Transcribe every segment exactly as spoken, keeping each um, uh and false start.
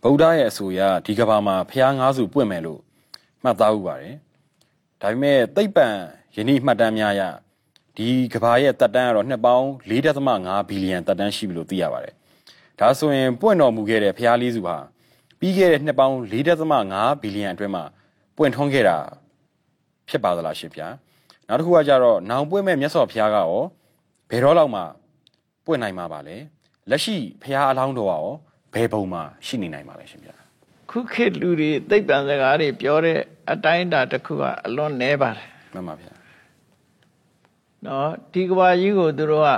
ဗုဒ္ဓရဲ့အဆိုအရဒီကဘာမှာဖျားငါးစုပွင့်မယ်လို့မှတ်သားဥပါတယ်ဒါပေမဲ့သိပ္ပံယနေ့မှတ်တမ်းများအရဒီကဘာရဲ့တက်တန်းကတော့နှစ်ပေါင်း ၄.၅ ဘီလီယံတက်တန်းရှိပြီလို့သိရပါတယ်ဒါဆိုရင်ပွင့်တော်မူခဲ့တဲ့ဖျားလေးစုဟာပြီးခဲ့တဲ့နှစ်ပေါင်း ၄.၅ ဘီလီယံအတွင်းမှာပွင့်ထွန်းခဲ့တာဖြစ်ပါသလားရှင်ဗျာနောက်တစ်ခုကကြတော့နောင်ပွင့်မဲ့မြတ်စွာဘုရားကရောဘယ်တော့လောက်မှပွင့်နိုင်မှာပါလဲလက်ရှိဘုရားအလောင်းတော်ကရောဘယ်ပုံမှာရှိနေနိုင်ပါလဲရှင်ဗျာခုခေတ်လူတွေသိပ္ပံစကားတွေပြောတဲ့အတိုင်းအတာတစ်ခုကအလွန်နည်းပါတယ်မှန်ပါဗျာနော်ဒီကဘာကြီးကိုသူတို့ကဟို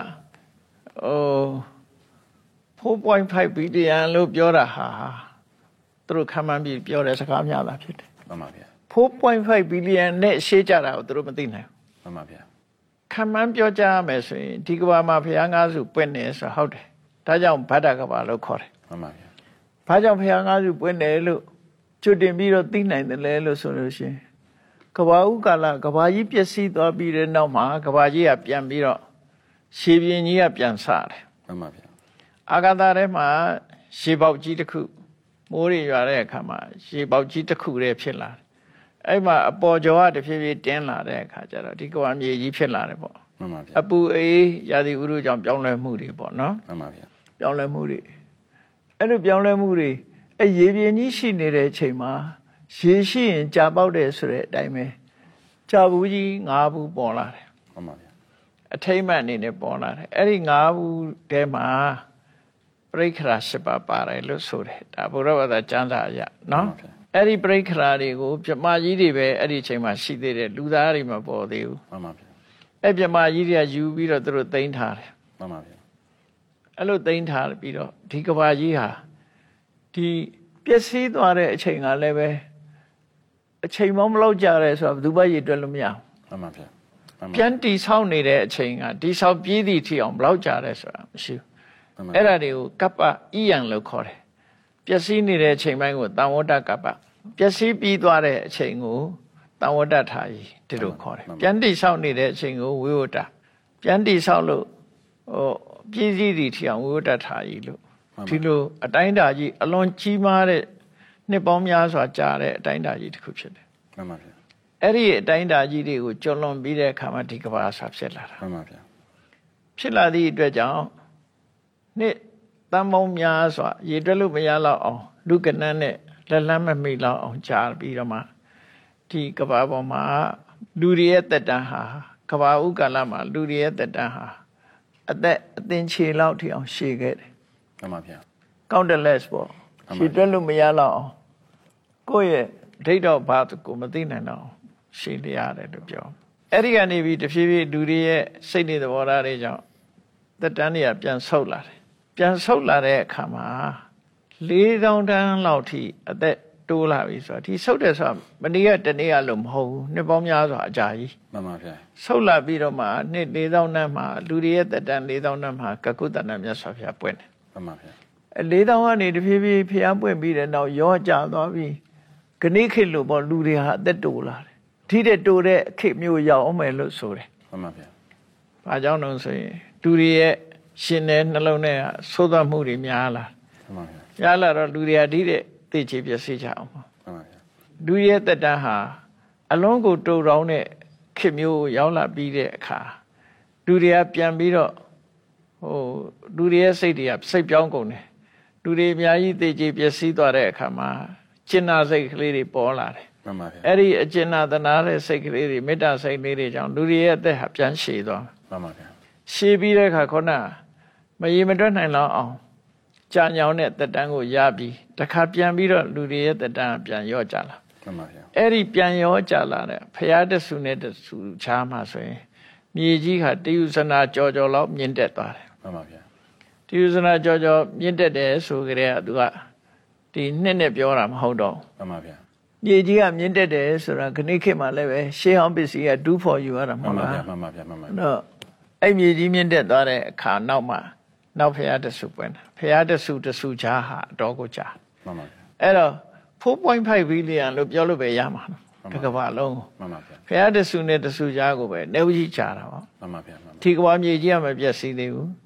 four point five ဘီလီယံလို့ပြောတာဟာသူတို့ခံမှန်းပြီးပြောတဲ့စကားများတာဖြစ်တယ်မှန်ပါဗျာ four point five ဘီလီယံနဲ့ရှေ့ကြတာကိုသူတို့မသိနိုင်ဘူးမှန်ပါဗျာခံမှန်းပြောကြရမယ်ဆိုရင်ဒီကဘာမှာဘုရားငါးစုပွင့်နေဆိုဟုတ်တယ်ဒါကြောင့်ဗဒ္ဒကဘာလို့ခေါ်တယ်မှန်ပါဗျာဘာကြောင့်ဘုရားငါးစုပွင့်တယ်လို့ကျွတ်တင်ပြီးတော့သိနိုင်တယ်လဲလို့ဆိုလို့ရှိရင်ကဘာဥကာလကဘာကြီးပျက်စီးသွားပြီးတဲ့နောက်မှာကဘာကြီးကပြန်ပြီးတော့ရှေးပြင်းကြီးကပြန်ဆတယ်မှန်ပါဗျာအာဂါသထဲမှာရှေးပေါက်ကြီးတစ်ခုမိုးတွေရွာတဲ့အခါမှာရှေးပေါက်ကြီးတစ်ခုတည်းဖြစ်လာတယ်အဲ့မှာအပေါ်ကျော်ကတဖြည်းဖြည်းတင်းလာတဲ့အခါကျတော့ဒီကဘာမြေကြီးဖြစ်လာတယ်ပေါ့မှန်ပါဗျာအပူအေးရာသီဥတုကြောင့်ပြောင်းလဲမှုတွေပေါ့နော်မှန်ပါဗျာပြောင်းလဲမှုတွေအဲ့လိုပြောင်းလဲမှုတွေအဲ့ရေပြင်းကြီးရှိနေတဲ့အချိန်မှာရေရှိရင်ကြာပေါက်တယ်ဆိုတဲ့အတိုင်းပဲကြာဘူးကြီးငါးဘူးပေါ်လာတယ်မှန်ပါဗျာအထိမ့်မှန်အနေနဲ့ပေါ်လာတယ်အဲ့ဒီငါးဘူးထဲမှာပရိက္ခရာ၈ပါးပါတယ်လို့ဆိုတယ်ဒါဘုရားဘာသာကျမ်းစာအရနော်အဲ့ဒီပရိက္ခရာတွေကိုပြမကြီးတွေပဲအဲ့ဒီအချိန်မှာရှိသေးတယ်လူသားတွေမပေါ်သေးဘူးမှန်ပါဗျာအဲ့ပြမကြီးတွေကယူပြီးတော့သူတို့သိမ်းထားတယ်မှန်ပါဗျာအဲ့လိုသိမ်းထားပြီးတော့ဒီကဘာကြီးဟာဒီပျက်စီးသွားတဲ့အချိန်ကလည်းပဲအချိန်မလောက်ကြရဲဆိုတော့ဘယ်သူမှရည်တွက်လို့မရဘူးမှန်ပါဗျာပြန်တီဆောက်နေတဲ့အချိန်ကတီဆောက်ပြီးသည့်ထီအောင်ဘလောက်ကြရဲဆိုတာမရှိဘူးအဲ့ဒါတွေကိုကပ္ပဣယံလို့ခေါ်တယ်ပျက်စီးနေတဲ့အချိန်ပိုင်းကိုတံဝတ္တကပ္ပပျက်စီးပြီးသွားတဲ့အချိန်ကိုတံဝတ္တထာယီဒီလိုခေါ်တယ်ပြန်တီဆောက်နေတဲ့အချိန်ကိုဝိဝတ္တပြန်တီဆောက်လို့ဟိုပြည့်စည်သည့်ထီအောင်ဝိဝတ္တထာယီလို့ဒီလိုအတိုင်းအတာကြီးအလွန်ကြီးမားတဲ့နှစ်ပေါင်းများစွာကြာတဲ့အတိုင်းအတာကြီးတစ်ခုဖြစ်တယ်မှန်ပါဗျာအဲ့ဒီအတိုင်းအတာကြီးတွေကိုကျော်လွန်ပြီးတဲ့အခါမှာဒီကဘာဆာဖြစ်လာတာမှန်ပါဗျာဖြစ်လာသည့်အတွက်ကြောင့်နှစ်တန်ပေါင်းများစွာရေတွက်လို့မရတော့အောင်လူကနန်းနဲ့လက်လန်းမမိတော့အောင်ကြာပြီးတော့မှဒီကဘာပေါ်မှာလူတွေရဲ့တက်တန်းဟာကဘာဥကာလမှာလူတွေရဲ့တက်တန်းဟာအသက်အသင်ခြေလောက်ထိအောင်ရှည်ခဲ့တယ်မှန်ပါဗျာ countless ပေါ့ရှည်တွက်လို့မရတော့အောင်ကိုယ့်ရဲ့ဒိဋ္ဌောဘာကိုမသိနိုင်တော့ရှည်လျရတယ်လို့ပြောအဲ့ဒီကနေပြီးတဖြည်းဖြည်းလူတွေရဲ့စိတ်နေသဘောထားတွေကြောင့်တက်တန်းတွေကပြန်ဆုတ်လာတယ်ပြန်ဆုတ်လာတဲ့အခါမှာလေးသောင်းတန်းလောက်ထိအသက်တိုးလာပြီဆိုတော့ဒီဆုတ်တယ်ဆိုတာမနေ့ကတနေ့ကလို့မဟုတ်ဘူးနှစ်ပေါင်းများစွာအကြာကြီးမှန်ပါဗျာဆုတ်လာပြီးတော့မှနှစ်လေးသောင်းတန်းမှာလူတွေရဲ့တက်တန်းလေးသောင်းတန်းမှာကကုတ္တနာမြတ်စွာဘုရားပွင့်တယ်မှန်ပါဗျာအဲလေးသောင်းကနေတဖြည်းဖြည်းဘုရားပွင့်ပြီးတဲ့နောက်ရောကျသွားပြီးခဏိခေတ်လို့ပေါ့လူတွေဟာအသက်တိုးလာတယ်ထိတဲ့တိုးတဲ့ခေတ်မျိုးရောက်အောင်မယ်လို့ဆိုတယ်မှန်ပါဗျာဘာကြောင့်လဲဆိုရင်လူတွေရဲ့ရှင်တဲ့နှလုံးထဲကသိုးသွားမှုတွေများလာမှန်ပါဗျာများလာတော့လူတွေဟာဒီတဲ့သိချေပြစေကြအောင်မှန်ပါဗျာလူရဲ့တက်တန်းဟာအလုံးကိုတူတောင်းတဲ့ခေတ်မျိုးရောက်လာပြီးတဲ့အခါလူတွေကပြန်ပြီးတော့ဟိုလူတွေရဲ့စိတ်တွေကစိတ်ပြောင်းကုန်တယ်လူတွေအများကြီးသိချေပြစီသွားတဲ့အခါမှာကျင်နာစိတ်ကလေးတွေပေါ်လာတယ်မှန်ပါဗျာအဲ့ဒီအကျင်နာသနာတဲ့စိတ်ကလေးတွေမေတ္တာစိတ်လေးတွေကြောင့်လူတွေရဲ့အသက်ဟာပြန်ရှည်သွားမှန်ပါဗျာရှည်ပြီးတဲ့အခါခုနမရေမတွက်နိုင်တော့အောင်ကြာညောင်းတဲ့တက်တန်းကိုရပြီးတခါပြန်ပြီးတော့လူတွေရဲ့တက်တန်းပြန်ရော့ကြလာမှန်ပါဗျာအဲ့ဒီပြန်ရော့ကြလာတဲ့ဖရာတဆူနဲ့တဆူချားမှာဆိုရင်မြေကြီးဟာတယုဇနာကြော်ကြော်လောက်မြင့်တက်သွားတယ်မှန်ပါဗျာတယုဇနာကြော်ကြော်မြင့်တက်တယ်ဆိုကြတဲ့ကသူကဒီနှစ်နဲ့ပြောတာမဟုတ်တော့မှန်ပါဗျာမြေကြီးကမြင့်တက်တယ်ဆိုတာခဏိခေတ်မှာလည်းပဲရှေးဟောင်းပစ္စည်းကဒူးဖို့ယူရတာမဟုတ်လားမှန်ပါဗျာမှန်ပါဗျာတော့အဲ့မြေကြီးမြင့်တက်သွားတဲ့အခါနောက်မှာနောက်ဖရာတဆူပွင့်တာဖရာတဆူတဆူချားဟာအတော်ကိုကြာမှန်ပါဗျာအဲ့တော့four point five ဘီလီယံလို့ပြောလို့ပဲရမှာတကဘာလုံးမှန်ပါဗျာဖရာတဆူနဲ့တဆူချားကိုပဲနေဝကြီးကြာတာပေါ့မှန်ပါဗျာဒီကဘာမြေကြီးကမပြည့်စည်သေးဘူး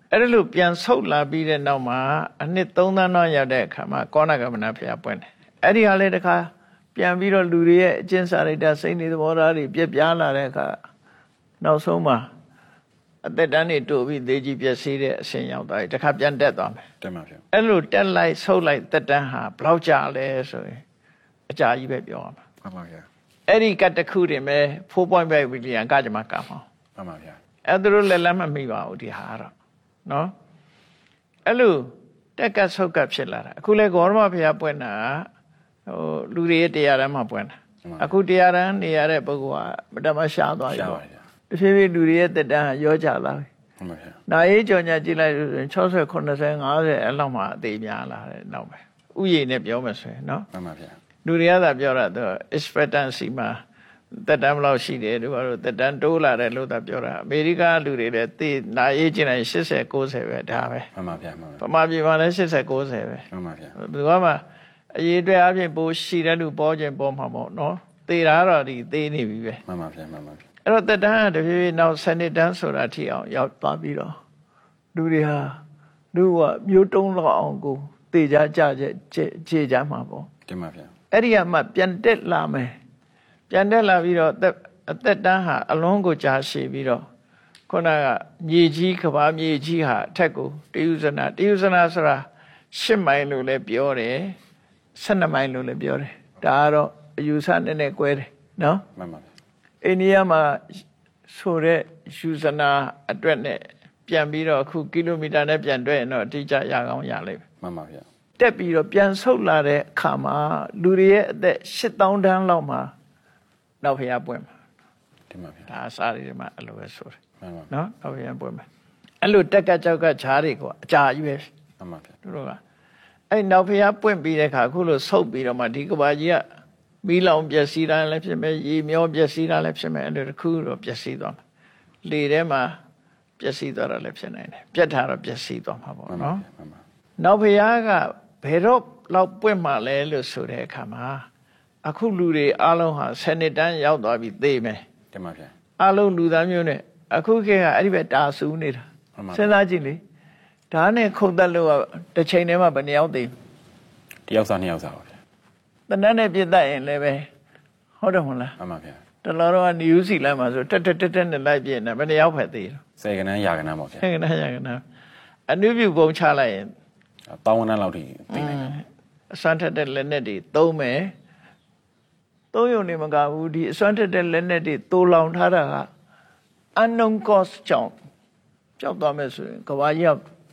အဲ့လိုပြန်ဆုတ်လာပြီးတဲ့နောက်မှာအနှစ်သုံးသန်းတော့ရောက်တဲ့အခါမှာကောဏကမဏဘုရားပွင့်တယ်အဲ့ဒီဟာလေးတခါပြန်ပြီးတော့လူတွေရဲ့အကျင့်စာရိတ္တစိတ်နေသဘောထားတွေပြက်ပြားလာတဲ့အခါနောက်ဆုံးမှာအသက်တန်းနေတိုးပြီးသေကြီးပြည့်စည်တဲ့အဆင့်ရောက်သွားပြီတခါပြန်တက်သွားမယ်တက်ပါဗျာအဲ့လိုတက်လိုက်ဆုတ်လိုက်သက်တန်းဟာဘယ်လောက်ကြာလဲဆိုရင်အကြာကြီးပဲပြောရမှာမှန်ပါဗျာအဲ့ဒီကတ်တစ်ခုတည်းပဲ four point five billion ကကြမှာကမှာမှန်ပါဗျာအဲ့ဒါလိုလည်းလက်မမိပါဘူးဒီဟာတော့နော်အဲ့လိုတက်ကတ်ဆုတ်ကတ်ဖြစ်လာတာအခုလေဂေါရမဘုရားပွင့်တာဟိုလူတွေရဲ့တရားတန်းမှာပွင့်တာအခုတရားတန်းနေရတဲ့ပုဂ္ဂိုလ်ကမတမရှားသွားပြီပေါ့တဖြည်းဖြည်းလူတွေရဲ့တက်တန်းရောကြလာပြီမှန်ပါဗျာနာရေးကြော်ညာကြည့်လိုက်လို့ဆိုရင်60 90 50အဲ့လောက်မှအသေးများလာတယ်နောက်ပဲဥယျာဉ်နဲ့ပြောမှဆိုရင်နော်မှန်ပါဗျာလူတွေကသာပြောတာသူ expectancy မှာတက်တန်းဘယ်လောက်ရှိတယ်တို့ကတော့တက်တန်းတိုးလာတယ်လို့သာပြောတာအမေရိကလူတွေလည်းသိနာရေးကျင်တိုင်း80 90ပဲဒါပဲမှန်ပါဗျာမှန်ပါဗမာပြည်မှာလည်း80 90ပဲမှန်ပါဗျာဘယ်တော့မှအရေးအတွက်အပြင်ပိုးရှိတဲ့လူပေါ်ခြင်းပေါ်မှာပေါ့နော်သေတာတော့ဒီသေနေပြီပဲမှန်ပါဗျာမှန်ပါဗျာအဲ့တော့တက်တန်းကတဖြည်းဖြည်းနောက်စနစ်တန်းဆိုတာထိအောင်ရောက်သွားပြီးတော့လူတွေဟာလူကမျိုးတုံးလောက်အောင်ကိုသေကြကြခြေကြမှာပေါ့တင်ပါဗျာအဲ့ဒီကမှပြန်တက်လာမယ်ပြန်တက်လာပြီးတော့အသက်တန်းဟာအလုံးကိုကြာရှည်ပြီးတော့ခုနကမြေကြီးကဘာမြေကြီးဟာအထက်ကိုတယုဇနာတယုဇနာဆိုတာရှစ်မိုင်လို့လည်းပြောတယ်ဆယ်နှစ်မိုင်လို့လည်းပြောတယ်ဒါကတော့အယူဆနဲ့နဲ့꿰တယ်နော်မှန်ပါဗျာအိန္ဒိယမှာဆိုတဲ့ယူဇနာအတွက်နဲ့ပြန်ပြီးတော့အခုကီလိုမီတာနဲ့ပြန်တွဲရင်တော့အတိအကျရကောင်းရလိမ့်မယ်မှန်ပါဗျာတက်ပြီးတော့ပြန်ဆုတ်လာတဲ့အခါမှာလူတွေရဲ့အသက်ရှစ်သောင်းတန်းလောက်မှာနောက်ဖျားပွင့်မှာတင်ပါဗျာဒါအစားတွေမှာအဲ့လိုပဲဆိုတယ်မှန်ပါနော်နောက်ဖျားပွင့်မှာအဲ့လိုတက်ကကြောက်ကဈားတွေကအကြာကြီးပဲမှန်ပါဗျာတို့ကအဲ့နောက်ဖျားပွင့်ပြီးတဲ့အခါအခုလိုဆုတ်ပြီးတော့မှဒီကဘာကြီးကမီးလောင်ပျက်စီးတာလည်းဖြစ်မယ်ရေမျောပျက်စီးတာလည်းဖြစ်မယ်အဲ့လိုတစ်ခုတော့ပျက်စီးသွားမှာလေထဲမှာပျက်စီးသွားတာလည်းဖြစ်နိုင်တယ်ပြတ်တာတော့ပျက်စီးသွားမှာပေါ့နော်နောက်ဖျားကဘယ်တော့လောက်ပွင့်မှလဲလို့ဆိုတဲ့အခါမှာအခုလူတွေအားလုံးဟာဆယ်နှစ်တန်းရောက်သွားပြီသိမယ်တင်ပါဗျာအားလုံးလူသားမျိုးနဲ့အခုခေတ်ကအဲ့ဒီပဲတာဆူနေတာစဉ်းစားကြည့်လေဒါနဲ့ခုန်တက်လို့ကတစ်ချိန်တည်းမှာဘယ်နှယောက်သိတယောက်စားနှစ်ယောက်စားပါဗျာတနက်နဲ့ပြစ်တတ်ရင်လည်းပဲဟုတ်တယ်မဟုတ်လားမှန်ပါဗျာတလောတော့နယူးဇီလန်မှာဆိုတက်တက်တက်တက်နဲ့လိုက်ပြည့်နေဘယ်နှယောက်ပဲသိတော့ဆယ်ကနန်းရာကနန်းပေါ့ဗျာဆယ်ကနန်းရာကနန်းအနုပြုပုံချလိုက်ရင်တောင်းဝန်းလောက်ထိသိနိုင်တယ်အစွမ်းထက်တဲ့လက်နဲ့တွေသုံးမယ်သုံးရုံနေမကဘူးဒီအစွမ်းထက်တဲ့လက်နဲ့တွေတိုးလောင်ထားတာက unknown cost ကြောင့်ကြောက်သွားမယ်ဆိုရင်ကဘာကြီးက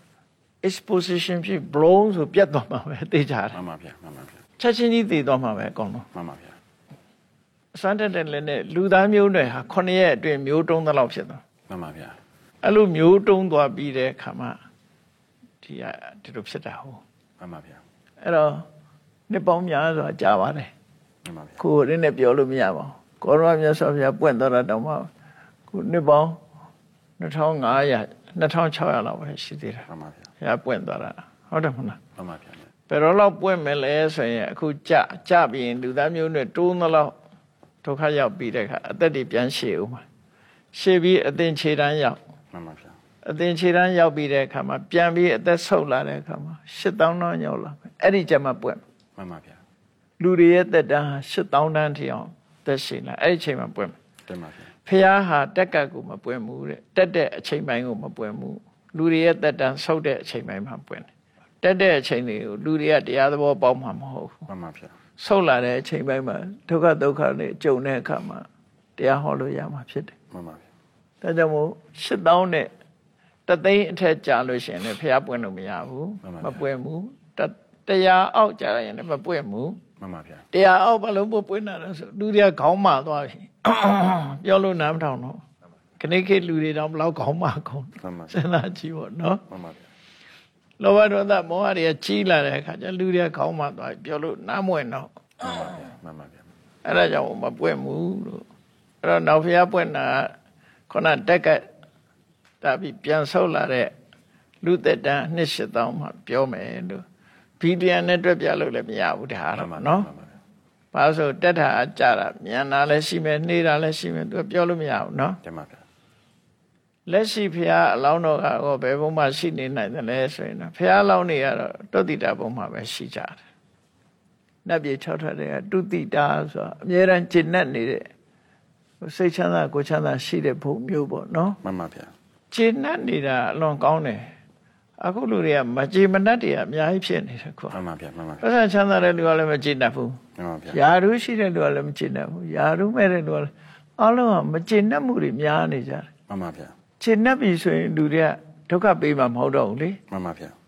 exposition ဖြစ် blown ဆိုပြတ်သွားမှာပဲသိကြတယ်မှန်ပါဗျာမှန်ပါဗျာချက်ချင်းကြီးသိသွားမှာပဲအကုန်လုံးမှန်ပါဗျာအစွမ်းထက်တဲ့လက်နဲ့လူသားမျိုးတွေဟာခုနှစ်ရက်အတွင်းမျိုးတုံးသလောက်ဖြစ်သွားမှန်ပါဗျာအဲ့လိုမျိုးတုံးသွားပြီးတဲ့အခါမှာဒီကဒီလိုဖြစ်တာဟုတ်မှန်ပါဗျာအဲ့တော့နှစ်ပေါင်းများစွာကြာပါတယ်မှန်ပါဗျာကိုယ်ရင်းနဲ့ပြောလို့မရပါဘူးကောရမမြတ်စွာဘုရားပွင့်တော်တာတောင်မှကိုနှစ်ပေါင်းနှစ်ထောင်ငါးရာနှစ်ထောင်ခြောက်ရာလောက်ပဲရှိသေးတယ်မှန်ပါဗျာဘုရားပွင့်တော်တာဟုတ်တယ်မဟုတ်လားမှန်ပါဗျာဘယ်တော့လောက်ပွင့်မယ်လဲဆိုရင်အခုကြကြပြီးရင်လူသားမျိုးနဲ့တိုးသလောက်ဒုက္ခရောက်ပြီးတဲ့အခါအသက်တွေပြန်ရှည်ဦးမှာရှည်ပြီးအသင်ခြေတန်းရောက်မှန်ပါဗျာအသင်ခြေတန်းရောက်ပြီးတဲ့အခါမှာပြန်ပြီးအသက်ဆုတ်လာတဲ့အခါမှာရှစ်သောင်းတောင်းရောက်လာမယ်အဲ့ဒီကျမှပွင့်မှန်ပါဗျာလူတွေရဲ့သက်တမ်းဟာရှစ်သောင်းတန်းထိအောင်သက်ရှင်လာအဲ့ဒီချိန်မှာပွင့်တင်ပါဗျာဖះဟာတက်ကတ်ကိုမပွင့်ဘူးတဲ့တက်တဲ့အချိန်ပိုင်းကိုမပွင့်ဘူးလူတွေရဲ့သက်တမ်းဆုတ်တဲ့အချိန်ပိုင်းမှာပွင့်တယ်တက်တဲ့အချိန်တွေကိုလူတွေကတရားသဘောပေါက်မှာမဟုတ်ဘူးမှန်ပါဗျာဆုတ်လာတဲ့အချိန်ပိုင်းမှာဒုက္ခဒုက္ခနဲ့ကြုံတဲ့အခါမှာတရားဟောလို့ရမှာဖြစ်တယ်မှန်ပါဗျာဒါကြောင့်မို့ရှစ်သောင်းနဲ့တသိန်းအထက်ကြာလို့ရှိရင်လည်းဖះပွင့်လို့မရဘူးမပွင့်ဘူးတရားအောက်ကြာရင်လည်းမပွင့်ဘူးမှန်ပါဗျာတရားအောက်ဘလုံးပွင့်တာလဲဆိုလူတွေကခေါင်းမာသွားပြီပြောလို့နားမထောင်တော့ခဏခေတ်လူတွေတော့ဘလောက်ခေါင်းမာကုန်စဉ်းစားကြည့်ပေါ့နော်မှန်ပါဗျာလောဘဒေါသမောဟတွေကကြီးလာတဲ့အခါကျလူတွေကခေါင်းမာသွားပြီပြောလို့နားမဝင်တော့မှန်ပါဗျာအဲ့ဒါကြောင့်မပွင့်ဘူးလို့အဲ့တော့နောက်ဖျားပွင့်တာခုနတက်ကဒါပြီးပြန်ဆုတ်လာတဲ့လူသက်တမ်းနှစ်ရှစ်သောင်းမှပြောမယ်လို့ဘီလီယံနဲ့တွက်ပြလို့လည်းမရဘူးဒါတော့နော်ဘာလို့ဆိုတက်တာအကြတာမြန်တာလည်းရှိမယ်နှေးတာလည်းရှိမယ်သူပြောလို့မရဘူးနော်တင်ပါဗျာလက်ရှိဖရာအလောင်းတော်ကတော့ဘယ်ဘုံမှာရှိနေနိုင်တယ်လဲဆိုရင်ဖရာအလောင်းတွေကတော့တုတ်တိတာဘုံမှာပဲရှိကြတယ်နတ်ပြည်၆ထွက်တဲ့တုတိတာဆိုတာအမြဲတမ်းကျင့်တတ်နေတဲ့စိတ်ချမ်းသာကိုယ်ချမ်းသာရှိတဲ့ဘုံမျိုးပေါ့နော်မှန်ပါဗျာကျင့်တတ်နေတာအလွန်ကောင်းတယ်အခုလူတွေကမကြည်မနှက်တွေအများကြီးဖြစ်နေတယ်ခွာမှန်ပါဗျာမှန်ပါပတ်စံချမ်းသာတဲ့လူကလည်းမကြည်တတ်ဘူးမှန်ပါဗျာယာရုရှိတဲ့လူကလည်းမကြည်တတ်ဘူးယာရုမဲ့တဲ့လူကလည်းအားလုံးကမကြည်တတ်မှုတွေများနေကြတယ်မှန်ပါဗျာကျင့်တတ်ပြီဆိုရင်လူတွေကဒုက္ခပေးမှာမဟုတ်တော့ဘူးလေမှန်ပါဗျာ